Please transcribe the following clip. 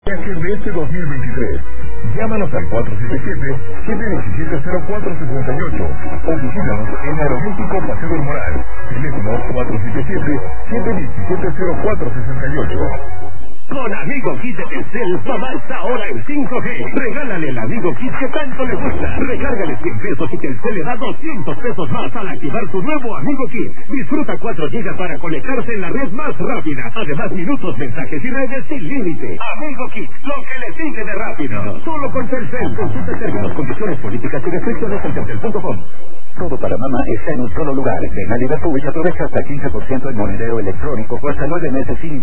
Viaje de este 2023. Llámanos al 477-717-0468 o visítanos en Aeroméxico Paseo del Moral. Teléfono 477-717-0468. Con Amigo Kit de Telcel, papá está ahora en 5G. Regálale el Amigo Kit que tanto le gusta. Regálale 100 pesos y Telcel le da 200 pesos más al activar su nuevo Amigo Kit. Disfruta 4 GB para conectarse en la red más rápida. Además, minutos, mensajes y redes sin límite. Amigo Kit, lo que le sigue de rápido. Solo con Telcel. Consulta términos, condiciones, políticas y restricciones en telcel.com. Todo para mamá está en un solo lugar. Ven a Liverpool y aprovecha hasta 15% en monedero electrónico o hasta 9 meses sin